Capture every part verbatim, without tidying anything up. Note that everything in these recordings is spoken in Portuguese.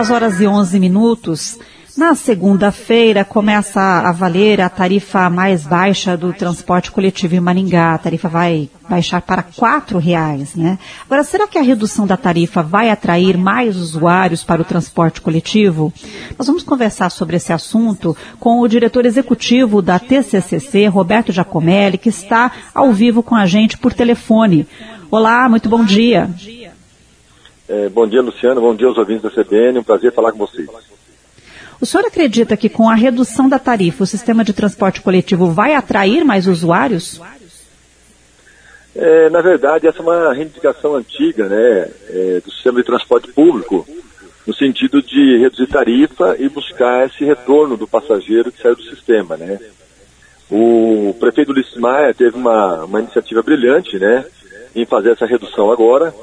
Às horas e onze minutos, na segunda-feira começa a valer a tarifa mais baixa do transporte coletivo em Maringá. A tarifa vai baixar para quatro reais, né? Agora, será que a redução da tarifa vai atrair mais usuários para o transporte coletivo? Nós vamos conversar sobre esse assunto com o diretor executivo da T C C C, Roberto Giacomelli, que está ao vivo com a gente por telefone. Olá, muito bom dia. É, bom dia, Luciano. Bom dia aos ouvintes da C B N. Um prazer falar com vocês. O senhor acredita que com a redução da tarifa o sistema de transporte coletivo vai atrair mais usuários? É, na verdade, essa é uma reivindicação antiga, né, é, do sistema de transporte público, no sentido de reduzir tarifa e buscar esse retorno do passageiro que saiu do sistema, né. O prefeito Ulisses Maia teve uma, uma iniciativa brilhante, né, em fazer essa redução agora,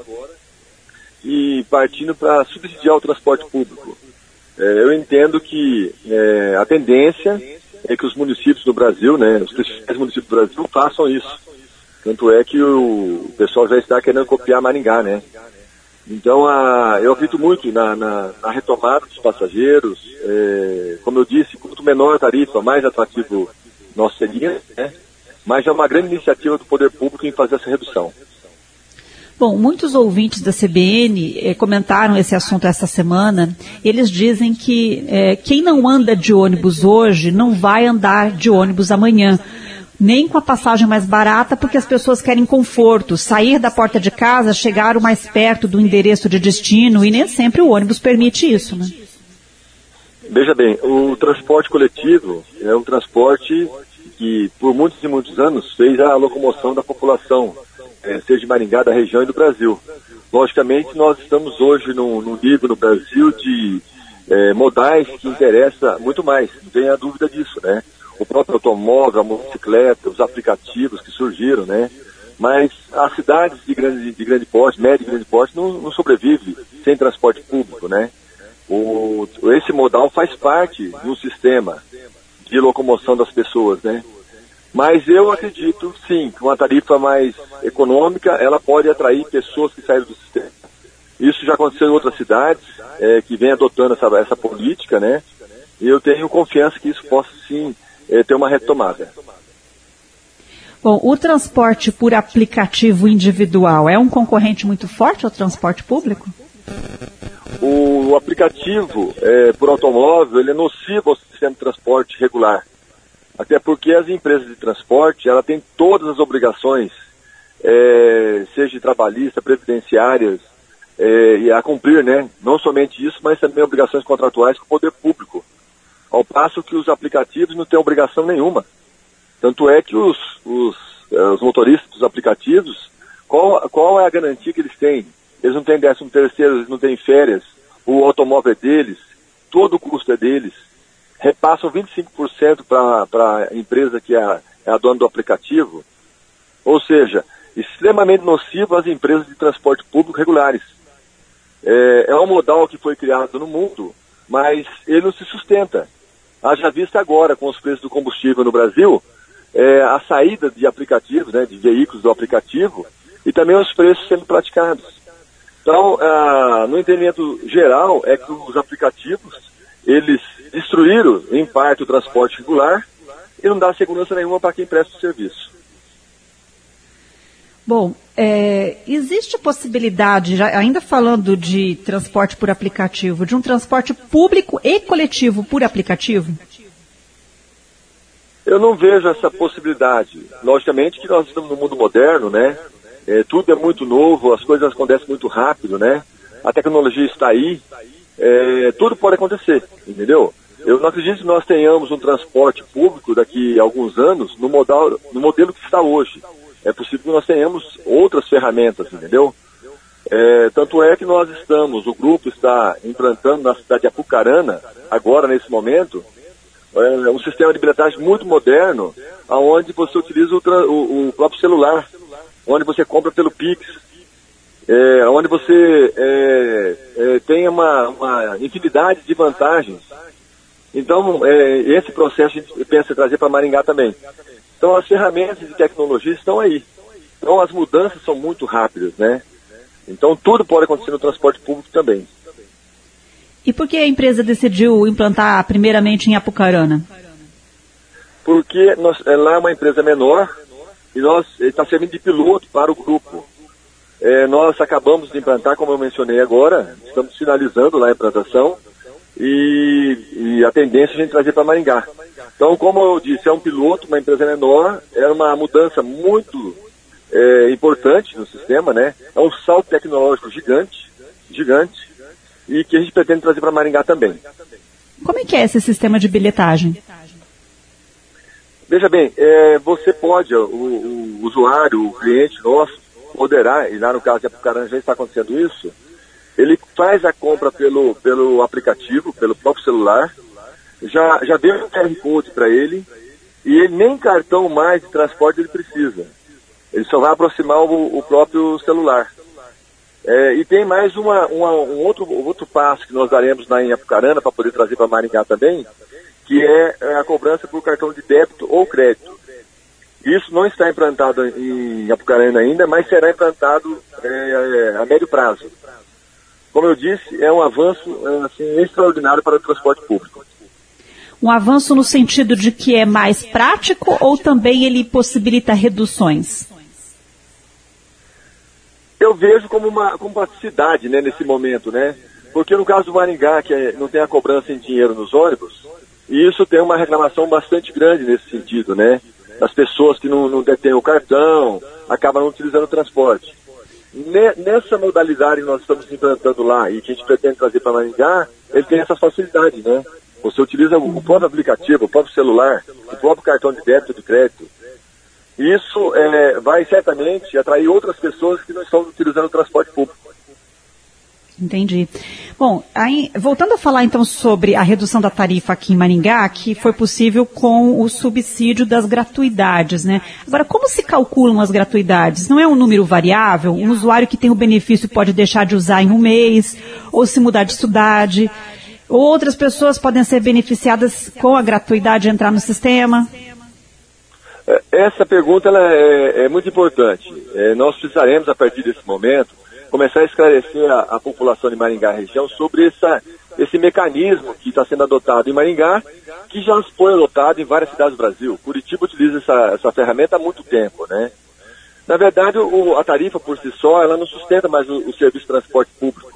e partindo para subsidiar o transporte público. É, eu entendo que é, a tendência é que os municípios do Brasil, né, os principais municípios do Brasil façam isso. Tanto é que o pessoal já está querendo copiar Maringá, né. Então, a, eu acredito muito na, na, na retomada dos passageiros. É, como eu disse, quanto menor a tarifa, mais atrativo nosso seria, né, mas é uma grande iniciativa do poder público em fazer essa redução. Bom, muitos ouvintes da C B N eh, comentaram esse assunto essa semana. Eles dizem que eh, quem não anda de ônibus hoje não vai andar de ônibus amanhã, nem com a passagem mais barata, porque as pessoas querem conforto, sair da porta de casa, chegar o mais perto do endereço de destino, e nem sempre o ônibus permite isso, né? Veja bem, o transporte coletivo é um transporte que por muitos e muitos anos fez a locomoção da população, É, seja de Maringá, da região e do Brasil. Logicamente, nós estamos hoje num, num nível no Brasil de é, modais que interessa muito mais, não tenha dúvida disso, né? O próprio automóvel, a motocicleta, os aplicativos que surgiram, né? Mas as cidades de grande, de grande porte, médio e grande porte, não, não sobrevivem sem transporte público, né? O, esse modal faz parte do sistema de locomoção das pessoas, né? Mas eu acredito, sim, que uma tarifa mais econômica, ela pode atrair pessoas que saíram do sistema. Isso já aconteceu em outras cidades, é, que vem adotando essa, essa política, né? E eu tenho confiança que isso possa, sim, é, ter uma retomada. Bom, o transporte por aplicativo individual é um concorrente muito forte ao transporte público? O aplicativo é, por automóvel, ele é nocivo ao sistema de transporte regular. Até porque as empresas de transporte, ela tem todas as obrigações, é, seja de trabalhista, previdenciárias, é, e a cumprir, né? Não somente isso, mas também obrigações contratuais com o poder público. Ao passo que os aplicativos não têm obrigação nenhuma. Tanto é que os, os, os motoristas dos aplicativos, qual, qual é a garantia que eles têm? Eles não têm décimo terceiro, eles não têm férias, o automóvel é deles, todo o custo é deles. Repassam vinte e cinco por cento para a empresa que é a, é a dona do aplicativo, ou seja, extremamente nocivo às empresas de transporte público regulares. É, é um modal que foi criado no mundo, mas ele não se sustenta. Haja vista agora, com os preços do combustível no Brasil, é, a saída de aplicativos, né, de veículos do aplicativo, e também os preços sendo praticados. Então, ah, no entendimento geral, é que os aplicativos, eles destruíram, em parte, o transporte regular e não dá segurança nenhuma para quem presta o serviço. Bom, é, existe a possibilidade, já, ainda falando de transporte por aplicativo, de um transporte público e coletivo por aplicativo? Eu não vejo essa possibilidade. Logicamente que nós estamos no mundo moderno, né? É, tudo é muito novo, as coisas acontecem muito rápido, né? A tecnologia está aí. É, tudo pode acontecer, entendeu? Eu não acredito que nós tenhamos um transporte público daqui a alguns anos no, modal, no modelo que está hoje. É possível que nós tenhamos outras ferramentas, entendeu? É, tanto é que nós estamos, o grupo está implantando na cidade de Apucarana, agora nesse momento, é, um sistema de bilhetagem muito moderno, onde você utiliza o, o, o próprio celular, onde você compra pelo Pix. É, onde você é, é, tem uma, uma infinidade de vantagens. Então, é, esse processo a gente pensa em trazer para Maringá também. Então, as ferramentas de tecnologia estão aí. Então, as mudanças são muito rápidas, né? Então, tudo pode acontecer no transporte público também. E por que a empresa decidiu implantar primeiramente em Apucarana? Porque nós, lá é uma empresa menor e nós está servindo de piloto para o grupo. É, nós acabamos de implantar, como eu mencionei agora, estamos finalizando lá a implantação e, e a tendência é a gente trazer para Maringá. Então, como eu disse, é um piloto, uma empresa menor, é uma mudança muito é, importante no sistema, né? É um salto tecnológico gigante, gigante, e que a gente pretende trazer para Maringá também. Como é que é esse sistema de bilhetagem? Veja bem, é, você pode, o, o usuário, o cliente nosso, poderá, e lá no caso de Apucarana já está acontecendo isso, ele faz a compra pelo, pelo aplicativo, pelo próprio celular, já, já deu um Q R Code para ele, e ele nem cartão mais de transporte ele precisa. Ele só vai aproximar o, o próprio celular. É, e tem mais uma, uma, um outro, outro passo que nós daremos lá em Apucarana, para poder trazer para Maringá também, que é a cobrança por cartão de débito ou crédito. Isso não está implantado em Apucarana ainda, mas será implantado é, a médio prazo. Como eu disse, é um avanço assim, extraordinário para o transporte público. Um avanço no sentido de que é mais prático ou também ele possibilita reduções? Eu vejo como uma como praticidade, né, nesse momento, né? Porque no caso do Maringá, que é, não tem a cobrança em dinheiro nos ônibus, e isso tem uma reclamação bastante grande nesse sentido, né? As pessoas que não, não detêm o cartão, acabam não utilizando o transporte. Nessa modalidade que nós estamos implantando lá e que a gente pretende trazer para Maringá, ele tem essa facilidade, né? Você utiliza o próprio aplicativo, o próprio celular, o próprio cartão de débito, de crédito. Isso é, vai certamente atrair outras pessoas que não estão utilizando o transporte público. Entendi. Bom, aí, voltando a falar então sobre a redução da tarifa aqui em Maringá, que foi possível com o subsídio das gratuidades, né? Agora, como se calculam as gratuidades? Não é um número variável? Um usuário que tem o benefício pode deixar de usar em um mês, ou se mudar de cidade. Outras pessoas podem ser beneficiadas com a gratuidade e entrar no sistema? Essa pergunta ela é, é muito importante. É, nós precisaremos, a partir desse momento, começar a esclarecer a, a população de Maringá região sobre essa, esse mecanismo que está sendo adotado em Maringá, que já foi adotado em várias cidades do Brasil. Curitiba utiliza essa, essa ferramenta há muito tempo, né? Na verdade, o, a tarifa por si só, ela não sustenta mais o, o serviço de transporte público.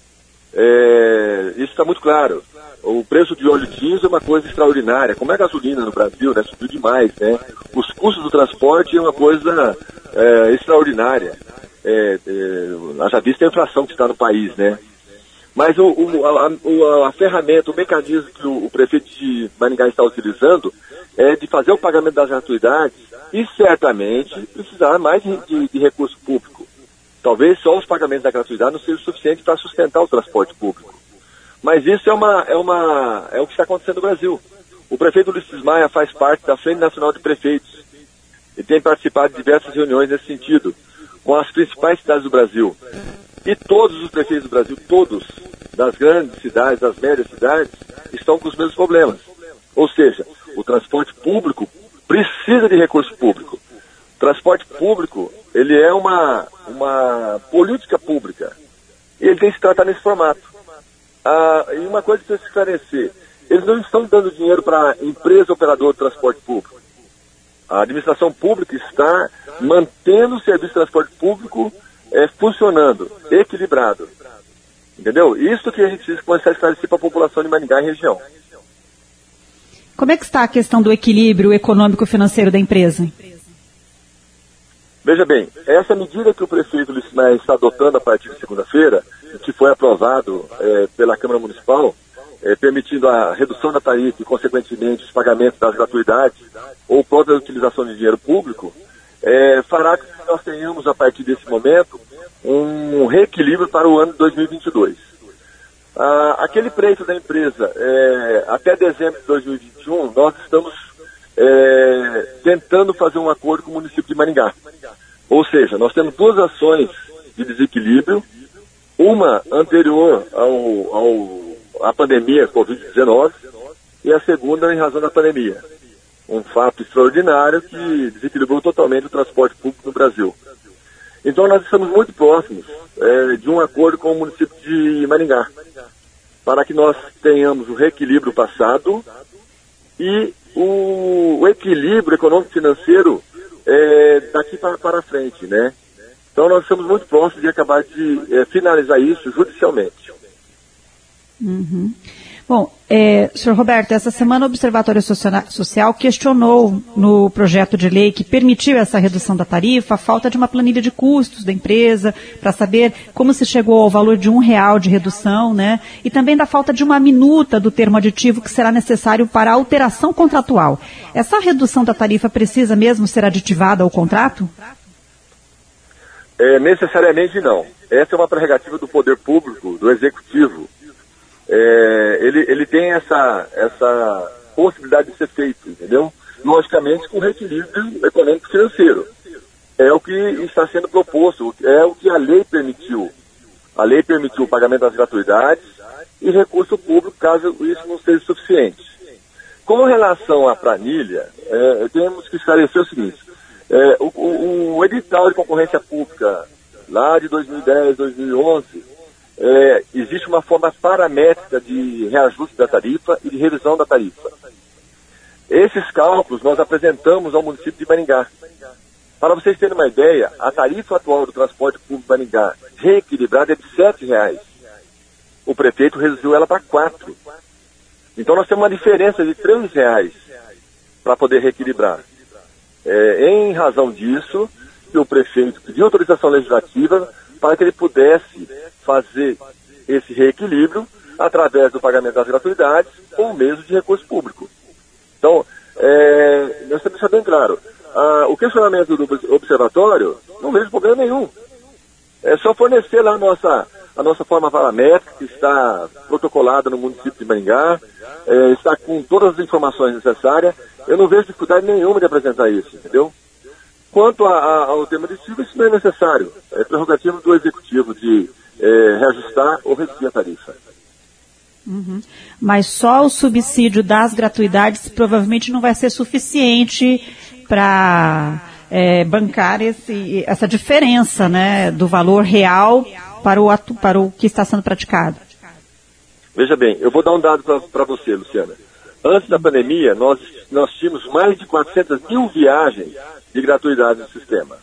É, isso está muito claro. O preço de óleo diesel é uma coisa extraordinária. Como é a gasolina no Brasil, né? Subiu demais, né? Os custos do transporte é uma coisa é, extraordinária. É, é, haja vista a inflação que está no país, né? Mas o, o, a, a, a ferramenta, o mecanismo que o, o prefeito de Maringá está utilizando é de fazer o pagamento das gratuidades e certamente precisar mais de, de, de recurso público. Talvez só os pagamentos da gratuidade não sejam suficientes para sustentar o transporte público. Mas isso é, uma, é, uma, é o que está acontecendo no Brasil. O prefeito Ulisses Maia faz parte da Frente Nacional de Prefeitos e tem participado de diversas reuniões nesse sentido, com as principais cidades do Brasil. E todos os prefeitos do Brasil, todos, das grandes cidades, das médias cidades, estão com os mesmos problemas. Ou seja, o transporte público precisa de recurso público. O transporte público, ele é uma, uma política pública. E ele tem que se tratar nesse formato. Ah, e uma coisa que precisa esclarecer, eles não estão dando dinheiro para a empresa operadora de transporte público. A administração pública está mantendo o serviço de transporte público é, funcionando, equilibrado. Entendeu? Isso que a gente precisa começar a esclarecer para a população de Maringá e região. Como é que está a questão do equilíbrio econômico-financeiro da empresa? Veja bem, essa medida que o prefeito Ulisses Maia está adotando a partir de segunda-feira, que foi aprovado é, pela Câmara Municipal, é, permitindo a redução da tarifa e, consequentemente, os pagamentos das gratuidades ou própria utilização de dinheiro público, é, fará com que nós tenhamos, a partir desse momento, um reequilíbrio para o ano de dois mil e vinte e dois. Ah, aquele preço da empresa, é, até dezembro de dois mil e vinte e um, nós estamos é, tentando fazer um acordo com o município de Maringá. Ou seja, nós temos duas ações de desequilíbrio, uma anterior ao, ao, à pandemia covid dezenove e a segunda em razão da pandemia. Um fato extraordinário que desequilibrou totalmente o transporte público no Brasil. Então nós estamos muito próximos é, de um acordo com o município de Maringá. para que nós tenhamos o reequilíbrio passado e o, o equilíbrio econômico-financeiro é, daqui para, para frente, né? Então nós estamos muito próximos de acabar de é, finalizar isso judicialmente. Uhum. Bom, é, senhor Roberto, essa semana o Observatório Social questionou no projeto de lei que permitiu essa redução da tarifa a falta de uma planilha de custos da empresa para saber como se chegou ao valor de um real de redução, né? E também da falta de uma minuta do termo aditivo que será necessário para a alteração contratual. Essa redução da tarifa precisa mesmo ser aditivada ao contrato? É, necessariamente não. Essa é uma prerrogativa do poder público, do executivo. É, ele, ele tem essa, essa possibilidade de ser feito, entendeu? Logicamente com reequilíbrio econômico financeiro. É o que está sendo proposto, é o que a lei permitiu. A lei permitiu o pagamento das gratuidades e recurso público, caso isso não seja suficiente. Com relação à planilha, é, temos que esclarecer o seguinte, é, o, o, o edital de concorrência pública lá de dois mil e dez, dois mil e onze, É, existe uma forma paramétrica de reajuste da tarifa e de revisão da tarifa. Esses cálculos nós apresentamos ao município de Maringá. Para vocês terem uma ideia, a tarifa atual do transporte público de Maringá, reequilibrada, é de sete reais. O prefeito reduziu ela para quatro. Então nós temos uma diferença de três reais para poder reequilibrar. É, em razão disso, que o prefeito pediu autorização legislativa para que ele pudesse fazer esse reequilíbrio através do pagamento das gratuidades ou mesmo de recurso público. Então, é, nós temos que deixar bem claro, ah, o questionamento do observatório, não vejo problema nenhum. É só fornecer lá a nossa, a nossa forma paramétrica, que está protocolada no município de Maringá, é, está com todas as informações necessárias. Eu não vejo dificuldade nenhuma de apresentar isso, entendeu? Quanto a, a, ao tema aditivo, isso não é necessário. É prerrogativa do executivo de é, reajustar ou reduzir a tarifa. Uhum. Mas só o subsídio das gratuidades provavelmente não vai ser suficiente para é, bancar esse, essa diferença, né, do valor real para o, atu, para o que está sendo praticado. Veja bem, eu vou dar um dado para você, Luciana. Antes da pandemia, nós, nós tínhamos mais de quatrocentas mil viagens de gratuidade no sistema.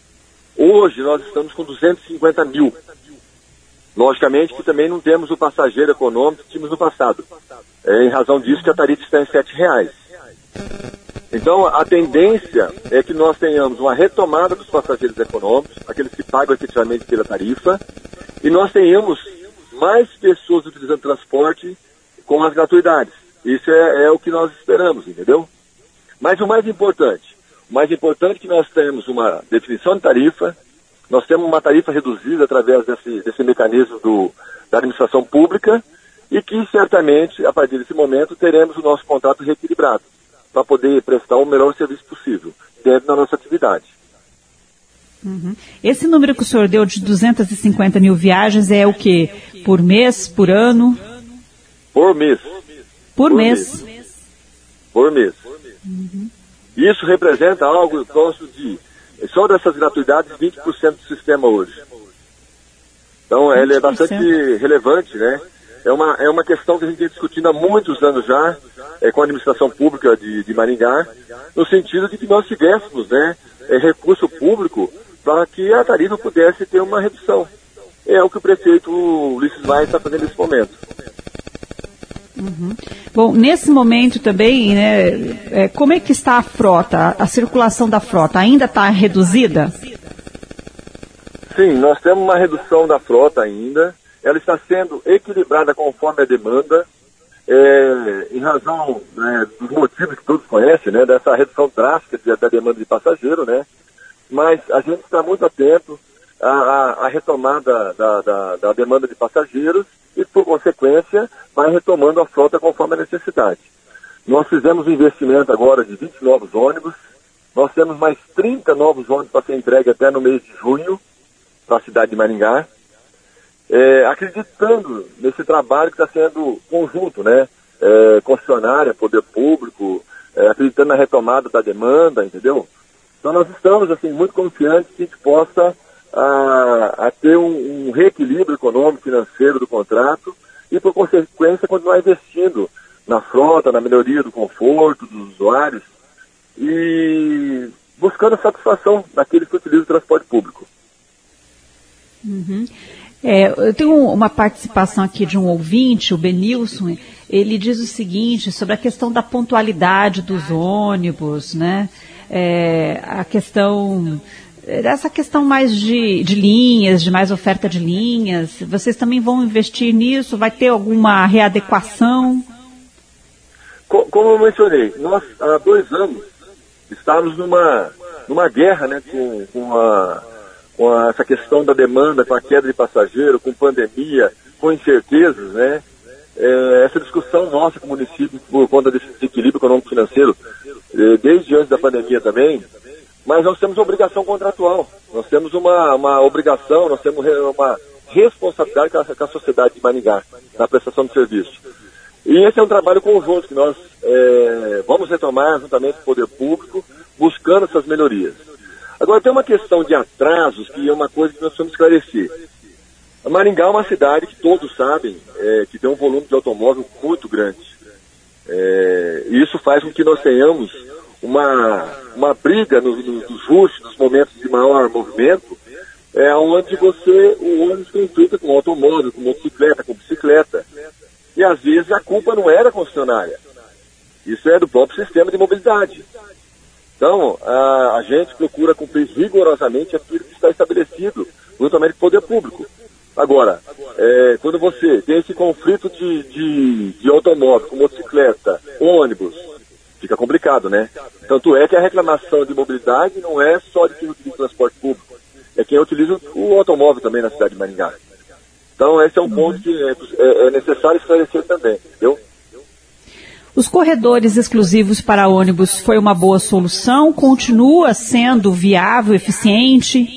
Hoje nós estamos com duzentos e cinquenta mil. Logicamente que também não temos o passageiro econômico que tínhamos no passado. É em razão disso que a tarifa está em sete reais. Então a tendência é que nós tenhamos uma retomada dos passageiros econômicos, aqueles que pagam efetivamente pela tarifa, e nós tenhamos mais pessoas utilizando transporte com as gratuidades. Isso é, é o que nós esperamos, entendeu? Mas o mais importante, o mais importante é que nós temos uma definição de tarifa, nós temos uma tarifa reduzida através desse, desse mecanismo do, da administração pública e que certamente, a partir desse momento, teremos o nosso contrato reequilibrado para poder prestar o melhor serviço possível dentro da nossa atividade. Uhum. Esse número que o senhor deu de duzentas e cinquenta mil viagens é o quê? Por mês, por ano? Por mês. Por, por mês. mês. Por mês. Uhum. Isso representa algo próximo de, só dessas gratuidades, vinte por cento do sistema hoje. Então, ele é bastante relevante, né? É uma, é uma questão que a gente vem discutindo há muitos anos já, é, com a administração pública de, de Maringá, no sentido de que nós tivéssemos, né, é, recurso público para que a tarifa pudesse ter uma redução. É o que o prefeito Ulisses Maia está fazendo nesse momento. Uhum. Bom, nesse momento também, né, é, como é que está a frota, a, a circulação da frota? Ainda está reduzida? Sim, nós temos uma redução da frota ainda. Ela está sendo equilibrada conforme a demanda, é, em razão, né, dos motivos que todos conhecem, né, dessa redução drástica de, da demanda de passageiro, né? Mas a gente está muito atento à, à, à retomada da, da, da demanda de passageiros e, por consequência, vai retomando a frota conforme a necessidade. Nós fizemos um investimento agora de vinte novos ônibus, nós temos mais trinta novos ônibus para ser entregue até no mês de junho para a cidade de Maringá, é, acreditando nesse trabalho que está sendo conjunto, né? É, concessionária, poder público, é, acreditando na retomada da demanda, entendeu? Então nós estamos assim, muito confiantes que a gente possa a, a ter um, um reequilíbrio econômico, financeiro do contrato e, por consequência, continuar investindo na frota, na melhoria do conforto dos usuários e buscando satisfação daqueles que utilizam o transporte público. Uhum. É, eu tenho uma participação aqui de um ouvinte, o Benilson. Ele diz o seguinte sobre a questão da pontualidade dos ônibus, né? É, a questão, essa questão mais de, de linhas, de mais oferta de linhas. Vocês também vão investir nisso? Vai ter alguma readequação? Como eu mencionei, nós há dois anos estávamos numa, numa guerra, né, com, com, a, com a, essa questão da demanda, com a queda de passageiro, com pandemia, com incertezas, né? É, essa discussão nossa com o município por conta desse desequilíbrio econômico-financeiro, é, desde antes da pandemia também, mas nós temos uma obrigação contratual, nós temos uma, uma obrigação, nós temos uma responsabilidade com a, com a sociedade de Maringá na prestação de serviço. E esse é um trabalho conjunto que nós é, vamos retomar juntamente com o poder público, buscando essas melhorias. Agora, tem uma questão de atrasos que é uma coisa que nós precisamos esclarecer. A Maringá é uma cidade que todos sabem é, que tem um volume de automóvel muito grande. É, e isso faz com que nós tenhamos uma, uma briga nos, nos rushes, nos momentos de maior movimento, é, onde você, o ônibus conflita com automóvel, com motocicleta, com bicicleta. E às vezes a culpa não era concessionária. Isso é do próprio sistema de mobilidade. Então, a, a gente procura cumprir rigorosamente aquilo que está estabelecido juntamente com o poder público. Agora, é, quando você tem esse conflito de, de, de automóvel, com motocicleta, ônibus, fica complicado, né? Tanto é que a reclamação de mobilidade não é só de quem utiliza o transporte público, é quem utiliza o automóvel também na cidade de Maringá. Então, esse é um ponto que é, é necessário esclarecer também, entendeu? Os corredores exclusivos para ônibus foi uma boa solução? Continua sendo viável, eficiente?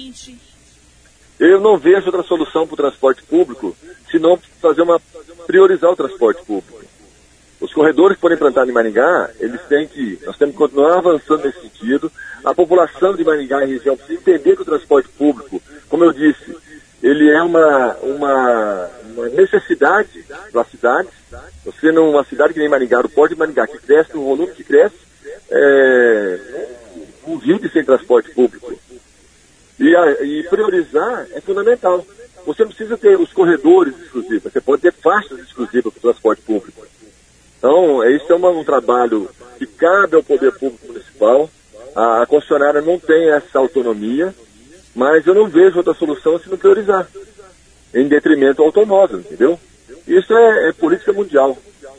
Eu não vejo outra solução para o transporte público, senão fazer uma, priorizar o transporte público. Os corredores que forem implantados em Maringá, eles têm que, nós temos que continuar avançando nesse sentido. A população de Maringá e região precisa entender que o transporte público, como eu disse, ele é uma, uma, uma necessidade para as cidades. Você numa cidade que nem Maringá, o Porto de Maringá, que cresce, o volume que cresce, é, não vive sem transporte público. E, a, e priorizar é fundamental. Você não precisa ter os corredores exclusivos, você pode ter faixas exclusivas para o transporte público. Então, isso é uma, um trabalho que cabe ao poder público municipal. A, a concessionária não tem essa autonomia, mas eu não vejo outra solução se não priorizar, em detrimento ao automóvel, entendeu? Isso é, é política mundial.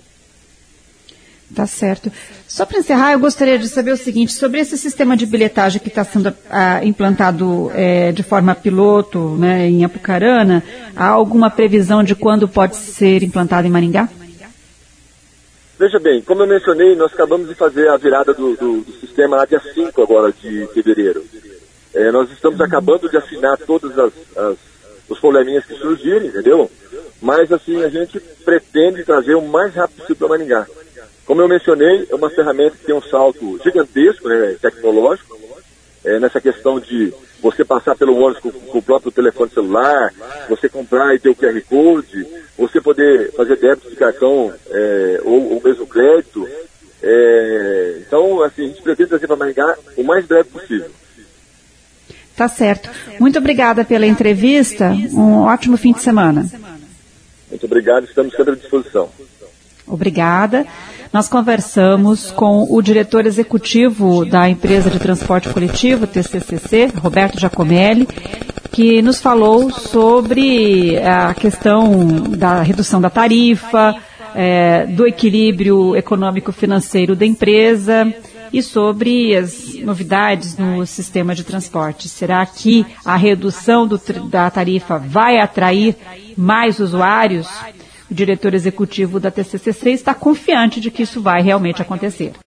Tá certo. Só para encerrar, eu gostaria de saber o seguinte, sobre esse sistema de bilhetagem que está sendo ah, implantado é, de forma piloto, né, em Apucarana, há alguma previsão de quando pode ser implantado em Maringá? Veja bem, como eu mencionei, nós acabamos de fazer a virada do, do, do sistema lá dia cinco agora de fevereiro. É, nós estamos acabando de assinar todos as, as, os probleminhas que surgirem, entendeu? Mas assim, a gente pretende trazer o mais rápido possível para Maringá. Como eu mencionei, é uma ferramenta que tem um salto gigantesco, né, tecnológico, é, nessa questão de você passar pelo ônibus com, com o próprio telefone celular, você comprar e ter o Q R Code, você poder fazer débito de cartão é, ou, ou mesmo crédito. É, então, assim, a gente pretende trazer para Maringá o mais breve possível. Tá certo. Muito obrigada pela entrevista. Um ótimo fim de semana. Muito obrigado, estamos sempre à disposição. Obrigada. Nós conversamos com o diretor executivo da empresa de transporte coletivo, T C C C, Roberto Giacomelli, que nos falou sobre a questão da redução da tarifa, é, do equilíbrio econômico-financeiro da empresa e sobre as novidades no sistema de transporte. Será que a redução do, da tarifa vai atrair mais usuários? O diretor executivo da T C C C está confiante de que isso vai realmente acontecer.